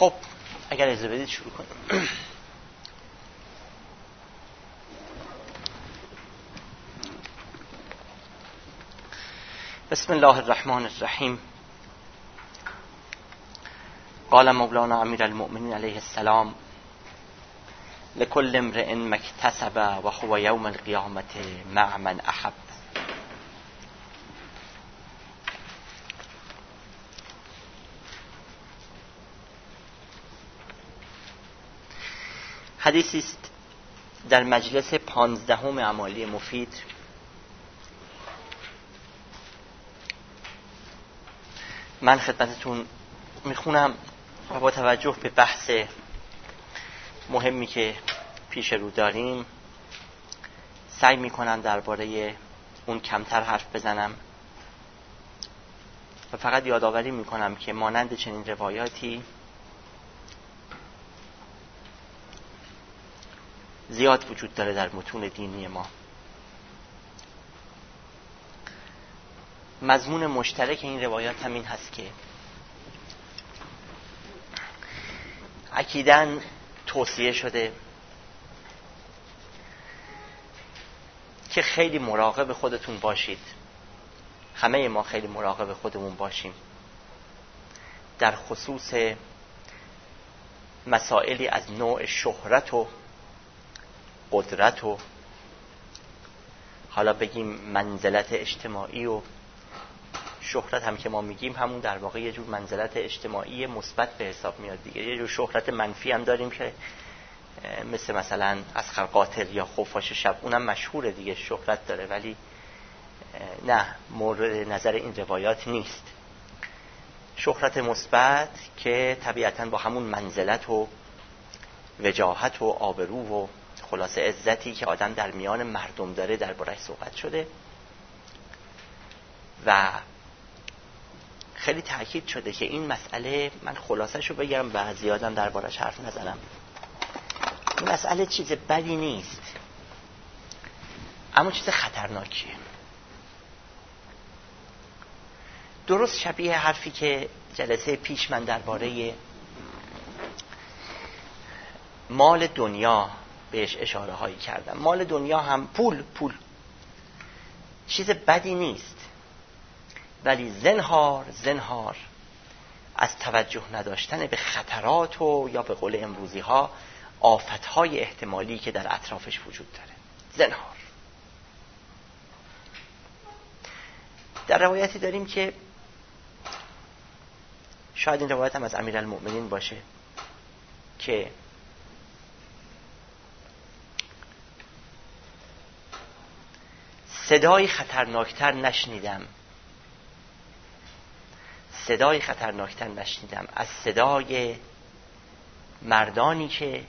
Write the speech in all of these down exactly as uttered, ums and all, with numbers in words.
خب اگر اجازه بدید شروع کنیم. بسم الله الرحمن الرحیم. قال مولانا امیر المؤمنین علیه السلام: لكل امرئ ما اکتسب و هو یوم القیامة مع من احب. حدیثی است در مجلس پانزدهم اعمالی مفید من خدمتتون میخونم و با توجه به بحث مهمی که پیش رو داریم سعی میکنم درباره اون کمتر حرف بزنم و فقط یادآوری میکنم که مانند چنین روایاتی زیاد وجود داره در متون دینی ما. مضمون مشترک این روایات هم این هست که اکیداً توصیه شده که خیلی مراقب خودتون باشید. همه ما خیلی مراقب خودمون باشیم در خصوص مسائلی از نوع شهرت و قدرت و حالا بگیم منزلت اجتماعی. و شهرت هم که ما میگیم همون در واقع یه جور منزلت اجتماعی مثبت به حساب میاد دیگه. یه جور شهرت منفی هم داریم که مثل مثلا اسخر قاتل یا خفاش شب، اونم مشهوره دیگه، شهرت داره، ولی نه مورد نظر این روایات نیست. شهرت مثبت که طبیعتاً با همون منزلت و وجاهت و آبرو و خلاصه عزتی که آدم در میان مردم داره درباره‌اش صحبت شده و خیلی تأکید شده که این مسئله، من خلاصش رو بگم و زیادم درباره‌اش حرف نزنم، این مسئله چیز بدی نیست اما چیز خطرناکیه. درست شبیه حرفی که جلسه پیش من درباره مال دنیا بهش اشاره هایی کردم. مال دنیا هم پول پول چیز بدی نیست، ولی زنهار زنهار از توجه نداشتن به خطرات و یا به قول امروزی ها آفتهای احتمالی که در اطرافش وجود داره. زنهار. در روایتی داریم که شاید این روایت هم از امیرالمؤمنین باشه که صدای خطرناکتر نشنیدم صدای خطرناکتر نشنیدم از صدای مردانی که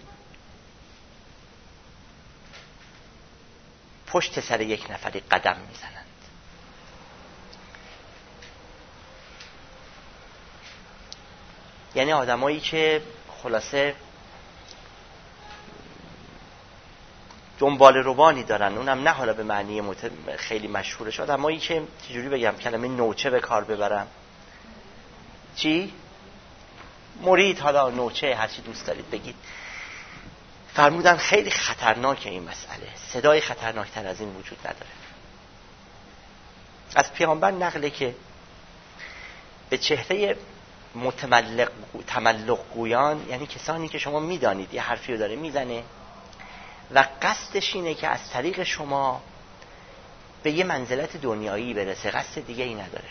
پشت سر یک نفری قدم میزنند. یعنی آدمایی که خلاصه دنبال روانی دارن، اونم نه حالا به معنی مت... خیلی مشهورش، آدمایی که چجوری بگم کلمه نوچه به کار ببرم، چی؟ مرید، حالا نوچه، هر چی دوست دارید بگید. فرمودن خیلی خطرناکه این مسئله، صدای خطرناکتر از این وجود نداره. از پیامبر نقله که به چهره متملق تملق گویان، یعنی کسانی که شما میدانید یه حرفی رو داره میزنه و قصدش اینه که از طریق شما به یه منزلت دنیایی برسه، قصد دیگه ای نداره.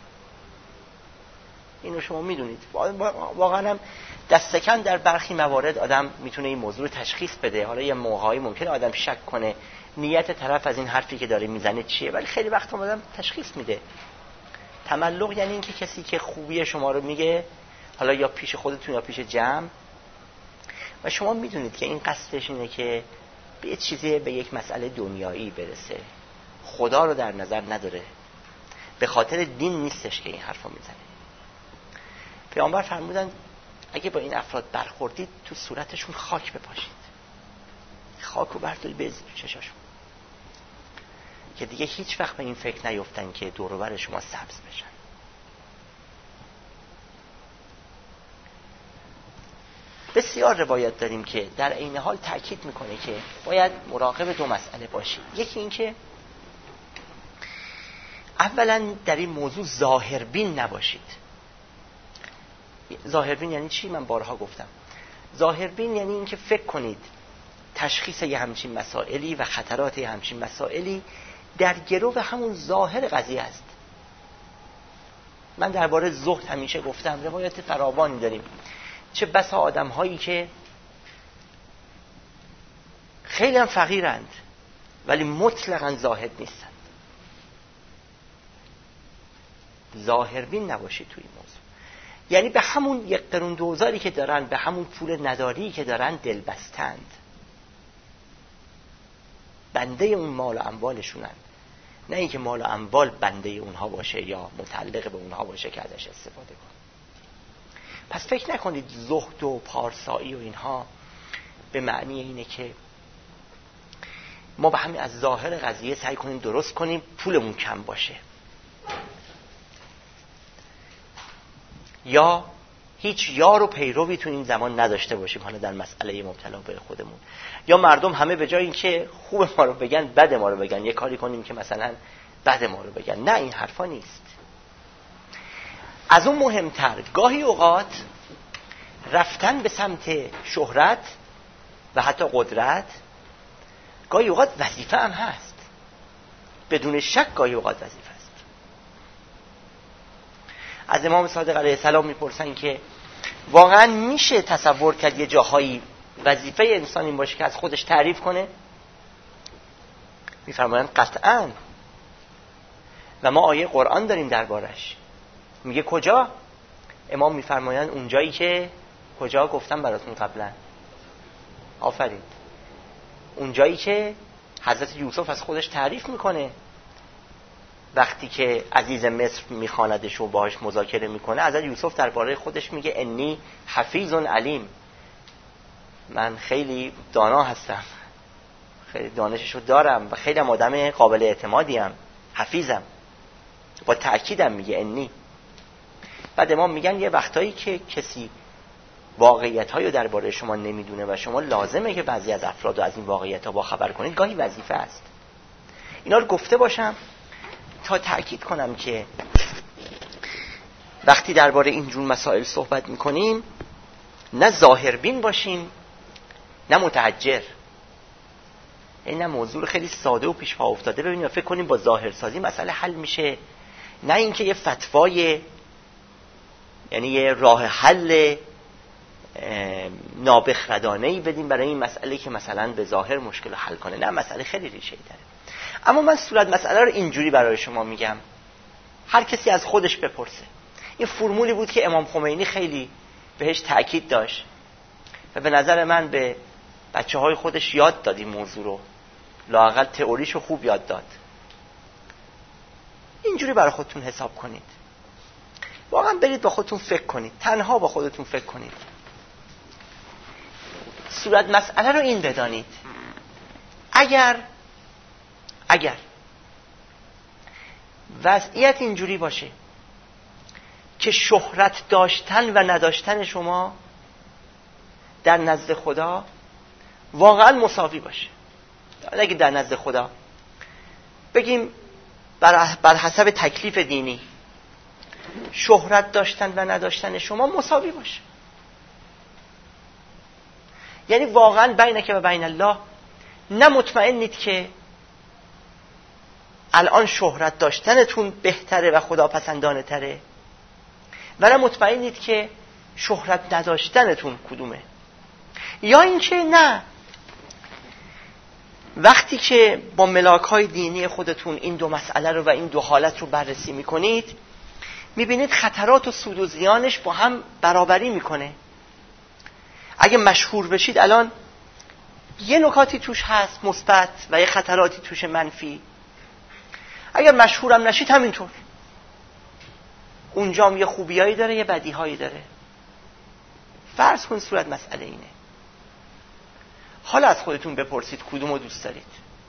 اینو شما میدونید. واقعا هم دست کم در برخی موارد آدم میتونه این موضوع رو تشخیص بده. حالا یه موقعی ممکنه آدم شک کنه نیت طرف از این حرفی که داره میزنه چیه، ولی خیلی وقت آدم تشخیص میده. تملق یعنی اینکه کسی که خوبی شما رو میگه، حالا یا پیش خودتون یا پیش جمع، و شما میدونید که این قصدش اینه که به یه چیزی، به یک مسئله دنیایی برسه، خدا رو در نظر نداره، به خاطر دین نیستش که این حرفو میزنه. پیامبر فرمودن اگه با این افراد برخوردید تو صورتشون خاک بپاشید، خاک رو بردارید بریزید تو چشاشون، که دیگه هیچ وقت به این فکر نیفتن که دور و بر شما سبز بشن. بسیار روایت داریم که در عین حال تأکید میکنه که باید مراقب دو مسئله باشید. یکی این که اولا در این موضوع ظاهربین نباشید. ظاهربین یعنی چی؟ من بارها گفتم. ظاهربین یعنی این که فکر کنید تشخیص یه همچین مسائلی و خطرات یه همچین مسائلی در گرو همون ظاهر قضیه است. من درباره زهد همیشه گفتم روایت فراوانی داریم، چه بسا آدم هایی که خیلی هم فقیرند ولی مطلقاً زاهد نیستند. ظاهربین نباشید توی این موضوع، یعنی به همون یک قرون دوزاری که دارن، به همون پول نداری که دارن دل بستند، بنده اون مال و اموالشونن، نه اینکه مال و اموال بنده اونها باشه یا متعلق به اونها باشه که ازش استفاده کن. پس فکر نکنید زهد و پارسایی و اینها به معنی اینه که ما به همین از ظاهر قضیه سعی کنیم درست کنیم پولمون کم باشه، یا هیچ یار و پیروی تو این زمان نداشته باشیم حالا در مسئله مبتلا به خودمون، یا مردم همه به جای اینکه خوب ما رو بگن بد ما رو بگن، یه کاری کنیم که مثلا بد ما رو بگن. نه، این حرفا نیست. از اون مهمتر گاهی اوقات رفتن به سمت شهرت و حتی قدرت گاهی اوقات وظیفه هم هست، بدون شک گاهی اوقات وظیفه است. از امام صادق علیه السلام میپرسن که واقعا میشه تصور کرد یه جاهایی وظیفه انسان این باشه که از خودش تعریف کنه؟ میفرمایند قطعاً، و ما آیه قرآن داریم دربارش. میگه کجا؟ امام میفرمایند اونجایی که کجا گفتم براتون قبلا، آفرین، اونجایی که حضرت یوسف از خودش تعریف میکنه وقتی که عزیز مصر میخواندش و باهاش مذاکره میکنه. حضرت یوسف درباره خودش میگه انی حفیظ علیم، من خیلی دانا هستم، خیلی دانششو دارم و خیلی آدم قابل اعتمادیم، حفیظم، با تأکیدم میگه انی. بعد امام میگن یه وقتایی که کسی واقعیت‌هایی رو درباره شما نمیدونه و شما لازمه که بعضی از افراد رو از این واقعیت‌ها با خبر کنید، گاهی وظیفه است. اینا رو گفته باشم تا تأکید کنم که وقتی درباره این جور مسائل صحبت میکنیم نه ظاهربین باشیم نه متحجر. این موضوع خیلی ساده و پیش پا افتاده ببینیم و فکر کنیم با ظاهرسازی مسئله حل میشه، نه اینکه یه فتوای یعنی یه راه حل نابخردانه‌ای بدیم برای این مسئله که مثلا به ظاهر مشکل رو حل کنه. نه، مسئله خیلی ریشه‌ای داره. اما من صورت مسئله رو اینجوری برای شما میگم، هر کسی از خودش بپرسه. این فرمولی بود که امام خمینی خیلی بهش تأکید داشت و به نظر من به بچه های خودش یاد داد این موضوع رو، لااقل تئوریشو خوب یاد داد. اینجوری برای خودتون حساب کنید، واقعا برید با خودتون فکر کنید، تنها با خودتون فکر کنید، صورت مسئله رو این بدانید. اگر اگر وضعیت اینجوری باشه که شهرت داشتن و نداشتن شما در نزد خدا واقعا مساوی باشه، اگه در نزد خدا بگیم بر, بر حسب تکلیف دینی شهرت داشتن و نداشتن شما مساوی باشه، یعنی واقعا بینک و بین الله نه مطمئنید که الان شهرت داشتنتون بهتره و خدا پسندانه تره و نه مطمئنید که شهرت نداشتنتون کدومه، یا اینکه نه وقتی که با ملاک‌های دینی خودتون این دو مسئله رو و این دو حالت رو بررسی میکنید میبینید خطرات و سود و زیانش با هم برابری میکنه. اگه مشهور بشید الان یه نکاتی توش هست مثبت و یه خطراتی توش منفی، اگر مشهورم نشید همینطور، اونجا هم یه خوبیایی داره یه بدیهایی داره. فرض کن صورت مسئله اینه، حالا از خودتون بپرسید کدومو دوست دارید،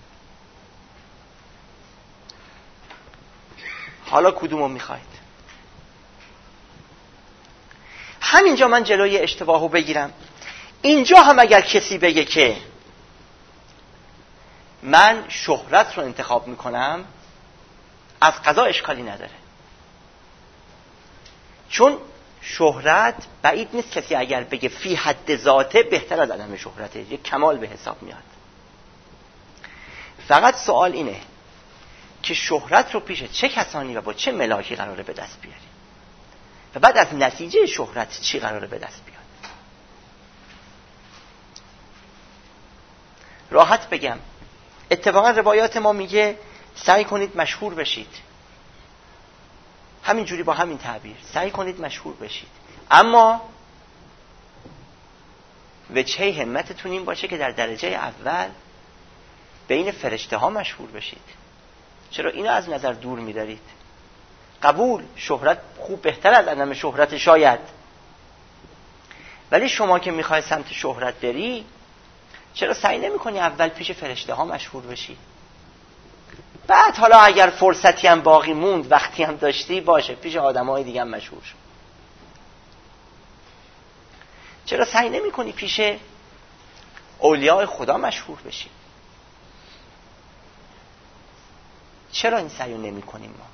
حالا کدومو میخواید. همینجا من جلوی اشتباهو بگیرم. اینجا هم اگر کسی بگه که من شهرت رو انتخاب میکنم، از قضا اشکالی نداره، چون شهرت بعید نیست کسی اگر بگه فی حد ذاته بهتر از عدم شهرته، یک کمال به حساب میاد. فقط سوال اینه که شهرت رو پیش چه کسانی و با چه ملاکی قراره به دست بیاری و بعد از نتیجه شهرت چی قراره به دست بیاد. راحت بگم، اتفاقا روایات ما میگه سعی کنید مشهور بشید، همین جوری با همین تعبیر سعی کنید مشهور بشید، اما وجهه همتتون این باشه که در درجه اول بین فرشته ها مشهور بشید. چرا اینو از نظر دور می‌دارید؟ قبول، شهرت خوب بهتر از عدم شهرت شاید، ولی شما که میخوای سمت شهرت بری چرا سعی نمی‌کنی اول پیش فرشته ها مشهور بشی؟ بعد حالا اگر فرصتی هم باقی موند، وقتی هم داشتی، باشه پیش آدمای دیگه هم مشهور شو. چرا سعی نمی‌کنی پیش اولیاء خدا مشهور بشی؟ چرا این سعی نمی‌کنیم ما؟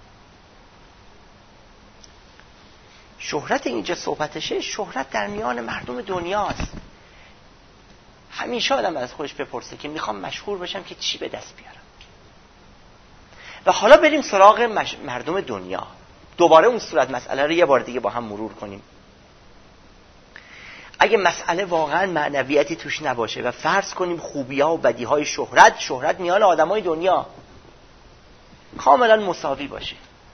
شهرت اینجا صحبتشه، شهرت در میان مردم دنیاست. همیشه آدم از خودش بپرسه که میخوام مشهور بشم که چی به دست بیارم. و حالا بریم سراغ مش... مردم دنیا. دوباره اون صورت مسئله رو یه بار دیگه با هم مرور کنیم. اگه مسئله واقعا معنویتی توش نباشه و فرض کنیم خوبی‌ها و بدی‌های شهرت، شهرت میان آدمای دنیا کاملا مساوی باشه،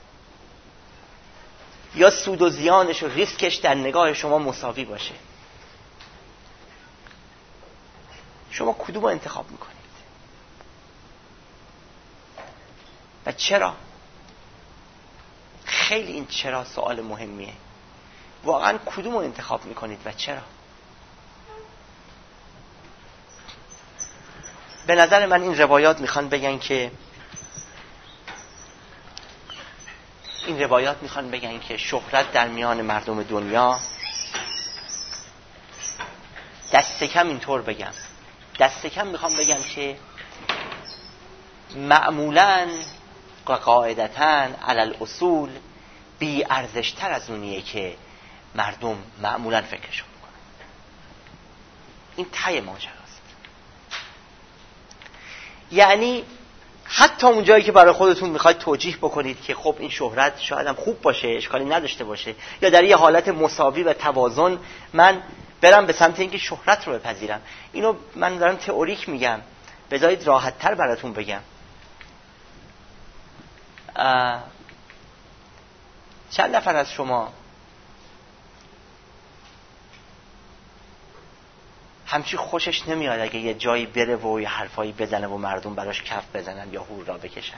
یا سود و زیانش و ریسکش در نگاه شما مساوی باشه، شما کدوم رو انتخاب میکنید؟ و چرا؟ خیلی این چرا سوال مهمیه. واقعا کدوم رو انتخاب میکنید و چرا؟ به نظر من این روایات میخوان بگن که این روایات میخوان بگن که شهرت در میان مردم دنیا، دست کم اینطور بگم، دست کم میخوام بگم که معمولاً قاعدتاً علل اصول بی ارزشتر از اونیه که مردم معمولاً فکرشو میکنن. این ته ماجراست. یعنی حتی اون جایی که برای خودتون میخواید توجیه بکنید که خب این شهرت شاید هم خوب باشه، اشکالی نداشته باشه، یا در یه حالت مساوی و توازن من برم به سمت اینکه شهرت رو بپذیرم، اینو من دارم تئوریک میگم، بذارید راحت تر براتون بگم. چند نفر از شما همچی خوشش نمیاد اگه یه جایی بره و یه حرفایی بزنه و مردم براش کف بزنن یا هورا بکشن؟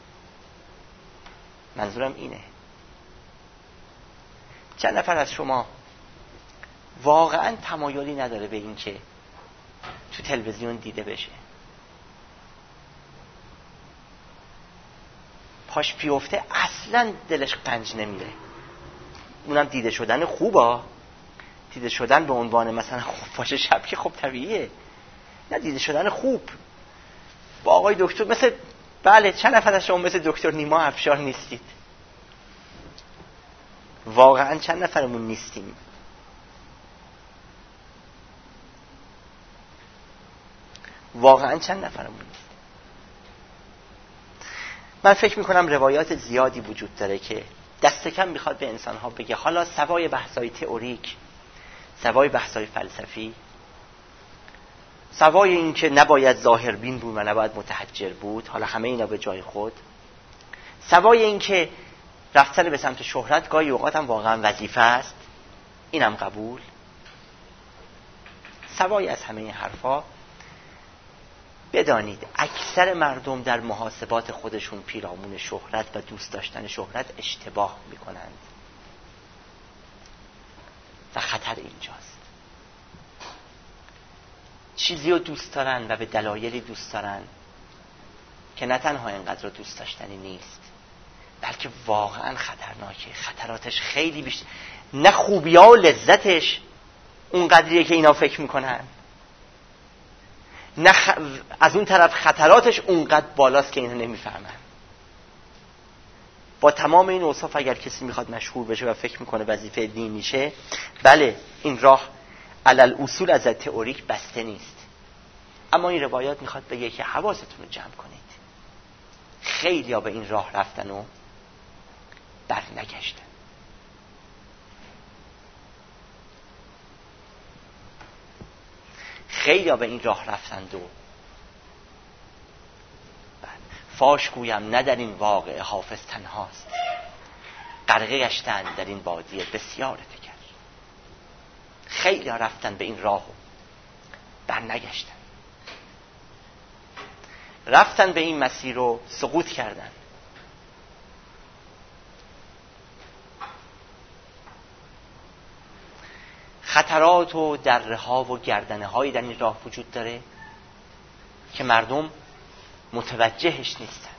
منظورم اینه. چند نفر از شما واقعا تمایلی نداره به این که تو تلویزیون دیده بشه؟ پاش بیفته اصلا دلش قنج نمیره. اونم دیده شدن خوبه، دیده شدن به عنوان مثلا خوب باشه شب که خب طبیعیه، نه دیده شدن خوب با آقای دکتر. مثل بله چند نفر از شما مثل دکتر نیما افشار نیستید؟ واقعا چند نفرمون نیستیم؟ واقعا چند نفرمون نیست؟ من فکر میکنم روایات زیادی وجود داره که دست کم میخواد به انسانها بگه، حالا سوای بحثای تئوریک، سوای بحثای فلسفی، سوای این که نباید ظاهربین بود و نباید متحجر بود، حالا همه اینا به جای خود، سوای این که رفتن به سمت شهرت گاهی اوقات هم واقعا وظیفه است، اینم قبول، سوای از همه این حرفا بدانید اکثر مردم در محاسبات خودشون پیرامون شهرت و دوست داشتن شهرت اشتباه میکنند و خطر اینجاست. چیزی رو دوست دارن و به دلایلی دوست دارن که نه تنها اینقدر رو دوست داشتنی نیست، بلکه واقعا خطرناکه، خطراتش خیلی بیشتر، نه خوبی‌ها و لذتش اون قدریه که اینا فکر میکنن، نه خ... از اون طرف خطراتش اونقدر بالاست که اینا نمیفهمن. با تمام این اوصاف اگر کسی میخواد مشهور بشه و فکر میکنه وظیفه دینیشه، بله این راه علل اصول از تئوریک بسته نیست، اما این روایات میخواد بگه که حواستون رو جمع کنید. خیلی ها به این راه رفتن و بر نگشتن. خیلی ها به این راه رفتند و فاش گویم نه در این واقع حافظ تنهاست، غرقه گشتند در این بادیه بسیار دیگر. خیلی ها رفتن به این راه و بر نگشتن، رفتن به این مسیر رو سقوط کردن. خطرات و دره ها و گردنه هایی در این راه وجود داره که مردم متوجهش نیستن.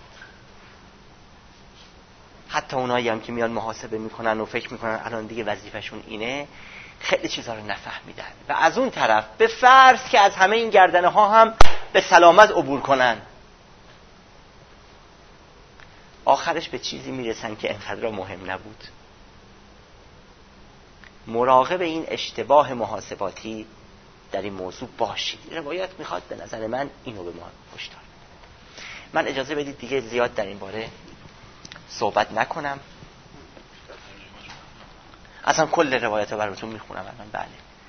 حتی اونایی هم که میان محاسبه میکنن و فکر میکنن الان دیگه وظیفه‌شون اینه، خیلی چیزا رو نفهمیدن و از اون طرف به فرض که از همه این گردنه ها هم به سلامت عبور کنن، آخرش به چیزی میرسن که انقدر مهم نبود. مراقب این اشتباه محاسباتی در این موضوع باشید. روایت میخواد به نظر من اینو به ما هشدار. من اجازه بدید دیگه زیاد در این باره صحبت نکنم. اصلا کل روایت رو براتون میخونم الان. بله،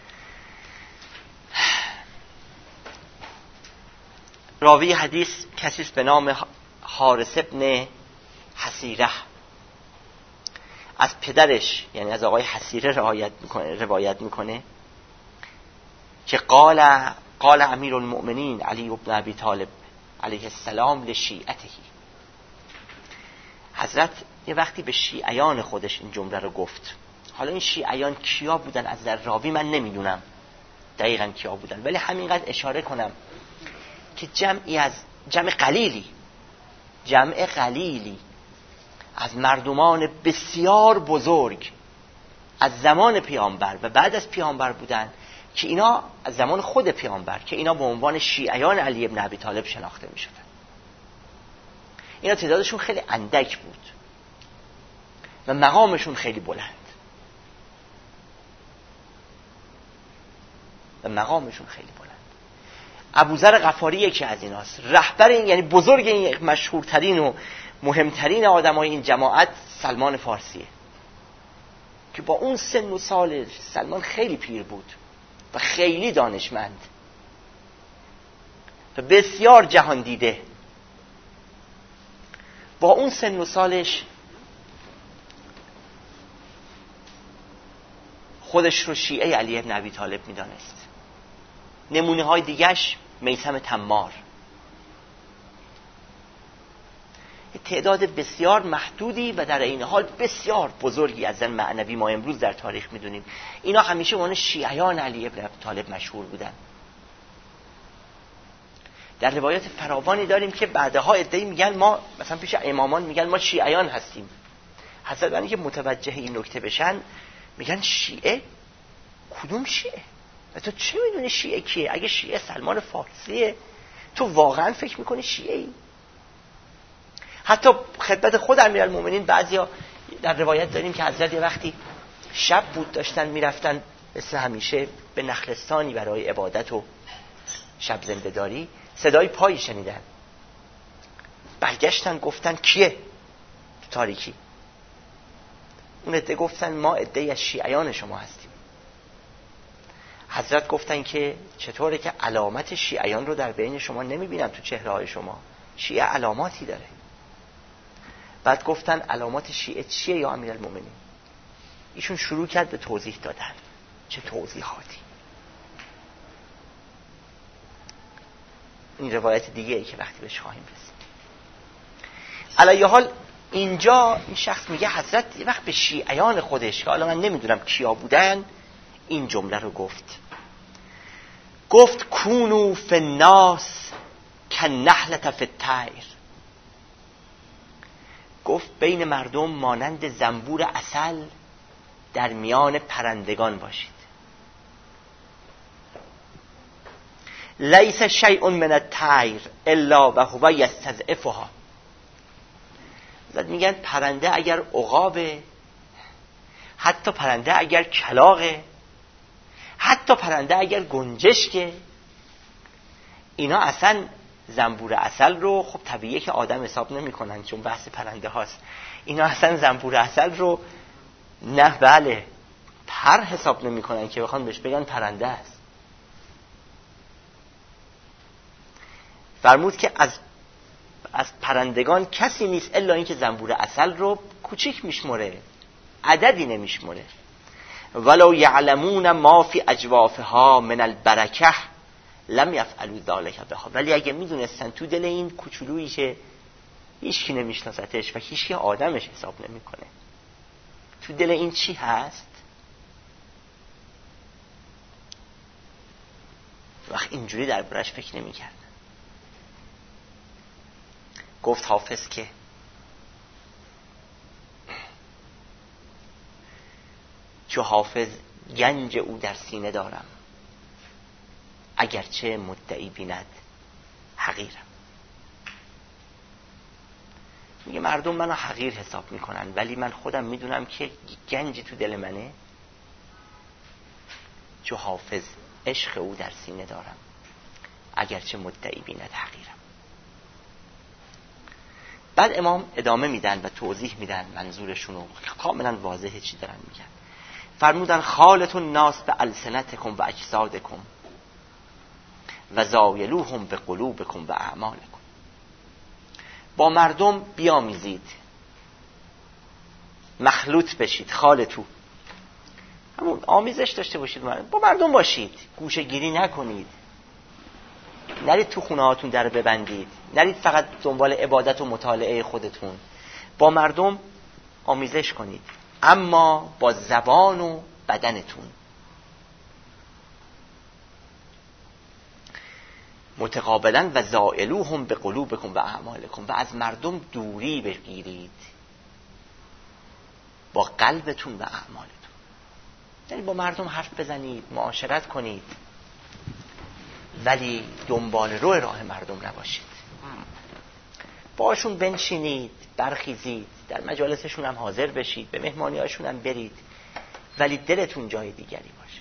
راوی حدیث کسی است به نام حارث ابن حسیره، از پدرش یعنی از آقای حسیره روایت میکنه روایت میکنه که قال قال امیر المؤمنین علی بن ابی طالب علیه السلام لشیعته. حضرت یه وقتی به شیعیان خودش این جمله رو گفت. حالا این شیعیان کیا بودن از در راوی من نمیدونم دقیقاً کیا بودن، ولی همینقدر اشاره کنم که جمعی از جمع قلیلی جمع قلیلی از مردمان بسیار بزرگ از زمان پیامبر و بعد از پیامبر بودن که اینا از زمان خود پیامبر که اینا به عنوان شیعیان علی ابن ابی طالب شناخته می شدن. اینا تعدادشون خیلی اندک بود و مقامشون خیلی بلند و مقامشون خیلی بلند. ابوذر غفاری یکی از ایناست، رهبر این یعنی بزرگ این مشهورترین و مهمترین آدمای این جماعت سلمان فارسیه که با اون سن و سال سلمان خیلی پیر بود و خیلی دانشمند و بسیار جهان دیده. با اون سن و سالش خودش رو شیعه علی ابن ابی طالب میدانست. نمونه های دیگش میثم تمار، تعداد بسیار محدودی و در این حال بسیار بزرگی از زن معنوی ما امروز در تاریخ میدونیم. اینا همیشه اون شیعیان علی ابن ابی طالب مشهور بودن. در روایات فراوانی داریم که بعدها ادعی میگن ما مثلا پیش امامان میگن ما شیعیان هستیم. حضرت وقتی که متوجه این نکته بشن میگن شیعه؟ کدوم شیعه؟ و تو چه میدونی شیعه کیه؟ اگه شیعه سلمان فارسیه تو واقعا فکر میکنی شیعه ای؟ حتی خدمت خود امیرالمومنین بعضیا در روایت داریم که حضرت یه وقتی شب بود داشتن میرفتن مثل همیشه به نخلستانی برای عبادت و شب زنده‌داری، صدای پایی شنیدن، برگشتن گفتن کیه تو تاریکی؟ اون عده گفتن ما عده‌ای از شیعیان شما هستیم. حضرت گفتن که چطوره که علامت شیعیان رو در بین شما نمیبینم تو چهره‌های شما؟ شیعه علاماتی داره. بعد گفتن علامات شیعه چیه یا امیرالمومنین؟ ایشون شروع کرد به توضیح دادن. چه توضیحاتی! این روایت دیگه ای که وقتی بهش خواهیم رسید. علی حال اینجا این شخص میگه حضرت یه وقت به شیعیان خودش که حالا من نمیدونم کیا بودن این جمله رو گفت. گفت کونو فی الناس کالنحلة فی الطیر. گفت بین مردم مانند زنبور عسل در میان پرندگان باشید. لیس شیء من الطیر الا و هو یستضعفها. میگن پرنده اگر عقابه، حتی پرنده اگر کلاغه، حتی پرنده اگر گنجشکه، اینا اصلا زنبور عسل رو خب طبیعیه که آدم حساب نمی کنن چون بحث پرنده هاست. اینا اصلا زنبور عسل رو نه بله پر حساب نمی کنن که بخوان بهش بگن پرنده است. فرمود که از از پرندگان کسی نیست الا اینکه زنبور عسل رو کوچیک میشمره، عددی نمیشمره. ولو یعلمون ما فی اجوافها من البرکه لم یفعلوا ذلک بها. ولی اگه میدونستن تو دل این کوچولویی که هیچ کی نمیشناستش و هیچ کی آدمش حساب نمیکنه، تو دل این چی هست، وقت اینجوری دربارش فکر نمیکردن. گفت حافظ که چو حافظ گنج او در سینه دارم، اگرچه مدعی بیند حقیرم. میگه مردم منو حقیر حساب میکنن ولی من خودم میدونم که گنج تو دل منه. چو حافظ عشق او در سینه دارم، اگرچه مدعی بیند حقیرم. بعد امام ادامه میدن و توضیح میدن منظورشون رو، کاملا واضحه چی دارن میگن. فرمودن خالت الناس به السنتکم و اجسادکم و زایلوهم به قلوبکم و اعمالکم. با مردم بیامیزید، مخلوط بشید. خالتو همون آمیزش داشته باشید، با مردم باشید، گوشه گیری نکنید، نرید تو خونه هاتون در ببندید، نرید فقط دنبال عبادت و مطالعه خودتون. با مردم آمیزش کنید، اما با زبان و بدنتون. متقابلا و زائلوهم به قلوبکم و اعمالکم. و از مردم دوری بگیرید با قلبتون و اعمالتون. یعنی با مردم حرف بزنید، معاشرت کنید، ولی دنبال رو راه مردم نباشید. باشون بنشینید، برخیزید، در مجالسشون هم حاضر بشید، به مهمانی هاشون هم برید، ولی دلتون جای دیگری باشه.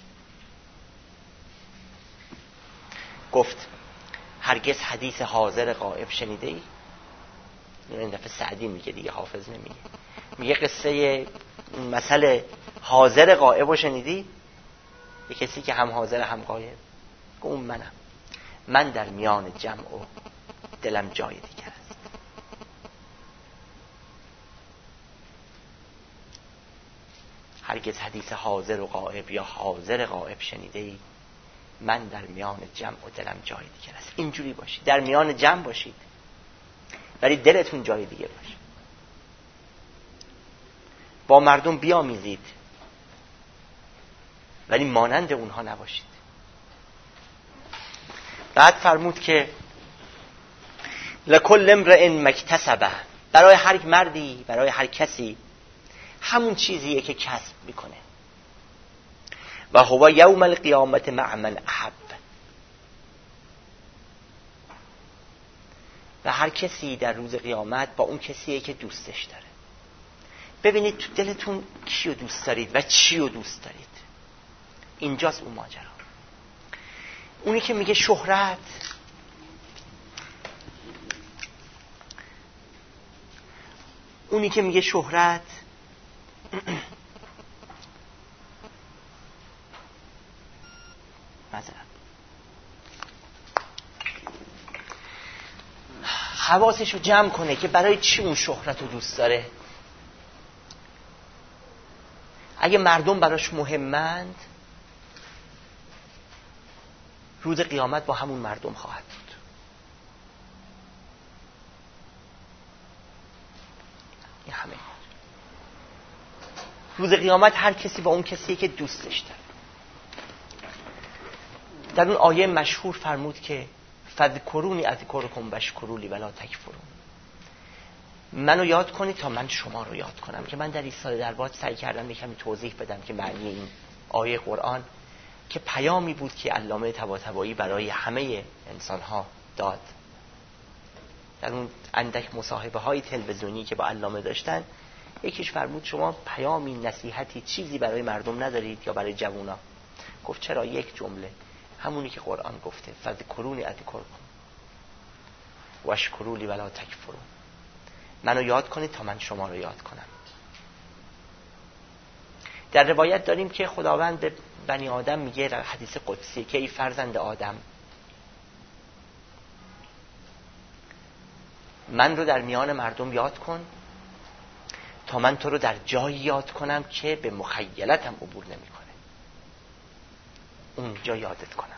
گفت هرگز حدیث حاضر غائب شنیده ای؟ این دفعه سعدی میگه دیگه، حافظ نمیگه. میگه قصه مسئله حاضر غائب رو شنیدی؟ یه کسی که هم حاضر هم غایب. اون منم، من در میان جمع و دلم جای دیگر است. هرگز حدیث حاضر و غائب یا حاضر غائب شنیده ای؟ من در میان جمع و دلم جای دیگر است. اینجوری باشید، در میان جمع باشید ولی دلتون جای دیگه باشه. با مردم بیامیزید ولی مانند اونها نباشید. بعد فرمود که لکل امرئ مکتسبه، برای هر مردی، برای هر کسی همون چیزیه که کسب میکنه. و هو یوم القیامت مع من احب، و هر کسی در روز قیامت با اون کسیه که دوستش داره. ببینید تو دلتون کیو دوست دارید و چیو دوست دارید. اینجاست اون ماجرا. اونی که میگه شهرت، اونی که میگه شهرت مثلا حواسش رو جمع کنه که برای چی اون شهرت رو دوست داره. اگه مردم براش مهمند، روز قیامت با همون مردم خواهد بود. این همه روز قیامت هر کسی با اون کسیه که دوستش داره. در اون آیه مشهور فرمود که فذکرونی اذکرکم واشکروا لی ولا تکفرون. منو یاد کنید تا من شما رو یاد کنم. که من در ایستاده دربار سعی کردم یکمی توضیح بدم که معنی این آیه قرآن که پیامی بود که علامه طباطبایی برای همه انسان‌ها داد. در اون اندک مصاحبه های تلویزیونی که با علامه داشتن، یکیش فرمود شما پیامی، نصیحتی، چیزی برای مردم ندارید یا برای جوونا؟ گفت چرا؟ یک جمله، همونی که قرآن گفته فذکرونی اذکرکم واشکروا لی ولا تکفرون. منو یاد کنید تا من شما رو یاد کنم. در روایت داریم که خداوند به بنی آدم میگه در حدیث قدسی که ای فرزند آدم، من رو در میان مردم یاد کن تا من تو رو در جایی یاد کنم که به مخیلتم عبور نمیکنه، اونجا یادت کنم.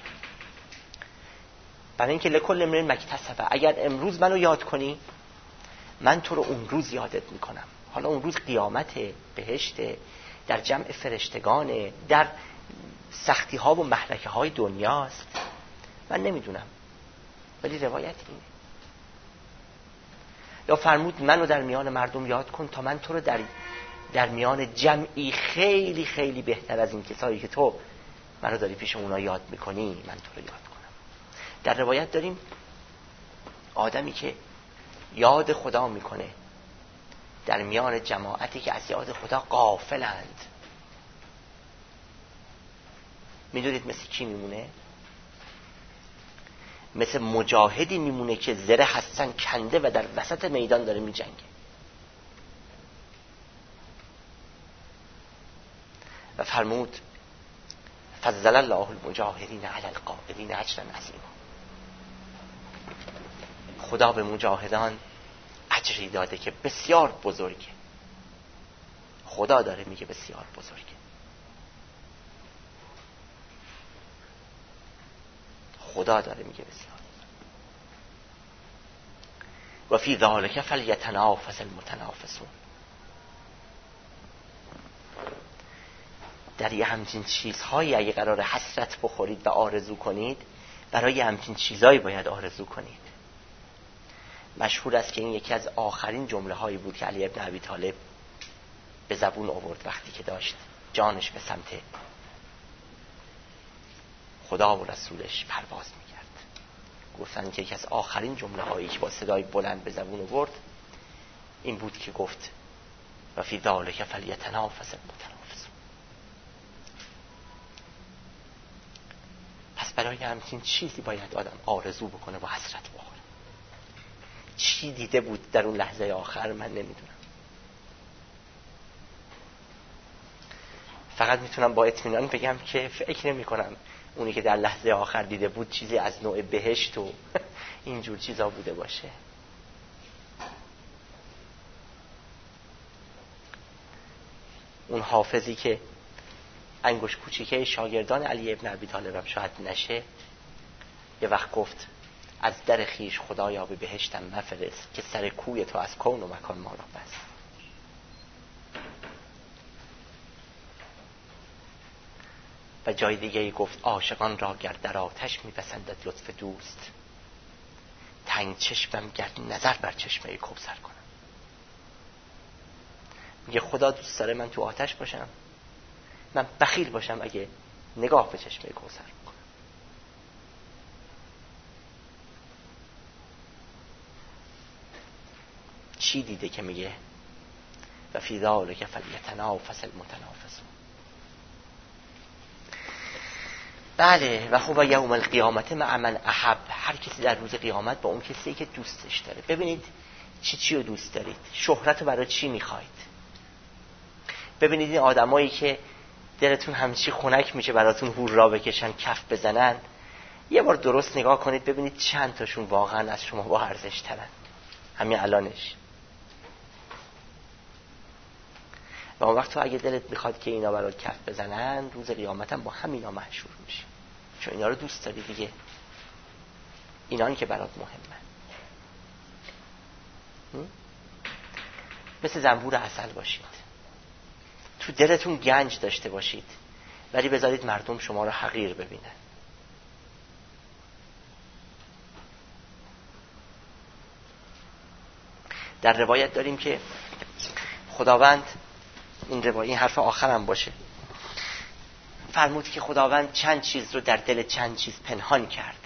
برای اینکه لکل امرئ مکتسب، اگر امروز منو یاد کنی من تو رو اون روز یادت میکنم. حالا اون روز قیامت، بهشت، در جمع فرشتگان، در سختی ها و مهلکه های دنیاست، من نمیدونم، ولی روایت اینه. یا فرمود منو در میان مردم یاد کن تا من تو رو در در میان جمعی خیلی خیلی بهتر از این کسایی که تو منو داری پیش اونا یاد میکنی من تو رو یاد کنم. در روایت داریم آدمی که یاد خدا میکنه در میان جماعتی که از یاد خدا غافلند، میدونید مثل کی میمونه؟ مثل مجاهدی میمونه که زره حسن کنده و در وسط میدان داره میجنگه. و فرمود فضل الله المجاهدین علی القاعدین اجرا عظیما. خدا به مجاهدان اجری داده که بسیار بزرگه. خدا داره میگه بسیار بزرگه. خدا داره میگه بسیار. و فی ذلک فلیتنافس المتنافسون. در یه همچین چیزهایی اگه قرار حسرت بخورید و آرزو کنید، برای همچین چیزهایی باید آرزو کنید. مشهور است که این یکی از آخرین جمله هایی بود که علی ابن ابی طالب به زبون آورد وقتی که داشت جانش به سمت خدا و رسولش پرواز میکرد. گفتن که یکی از آخرین جمله هایی که با صدای بلند به زبون آورد این بود که گفت و فی ذلک فلیتنافس المتنافسون. پس برای همچین چیزی باید آدم آرزو بکنه و حسرت بخوره. چی دیده بود در اون لحظه آخر من نمیدونم. فقط میتونم با اطمینان بگم که فکر نمی کنم اونی که در لحظه آخر دیده بود چیزی از نوع بهشت و اینجور چیزا بوده باشه. اون حافظی که انگشت کوچیکه شاگردان علی ابن ابی طالب هم شاید نشه، یه وقت گفت از در خیش خدایا به بهشتم مفرست که سر کوی تو از کون و مکان ما را بس. و جای دیگه ای گفت عاشقان را گر در آتش میپسندد لطف دوست، تنگ چشمم گرد نظر بر چشمه کوثر کنم. میگه خدا دوست داره من تو آتش باشم، من بخیل باشم اگه نگاه به چشمه کوثر کنم. چی دیده که میگه و فی ذلک فلیتنافس المتنافسون؟ بله. و خب یوم القیامت مع من احب، هر کسی در روز قیامت با اون کسی که دوستش داره. ببینید چی چی رو دوست دارید، شهرت رو برای چی میخواید. ببینید این آدمایی که دلتون همچی خنک میشه براتون هورا بکشن، کف بزنن، یه بار درست نگاه کنید ببینید چند تاشون واقعا از شما با ارزش ترن همین الانش. و اون وقت تو اگه دلت میخواد که اینا برات کف بزنن، روز قیامت هم با همینا محشور میشی، چون اینا رو دوست داری دیگه. اینانی که برات مهمه. مثل زنبور عسل باشید، تو دلتون گنج داشته باشید، ولی بذارید مردم شما رو حقیر ببینن. در روایت داریم که خداوند، این روایت این حرف آخرم باشه، فرمود که خداوند چند چیز رو در دل چند چیز پنهان کرد.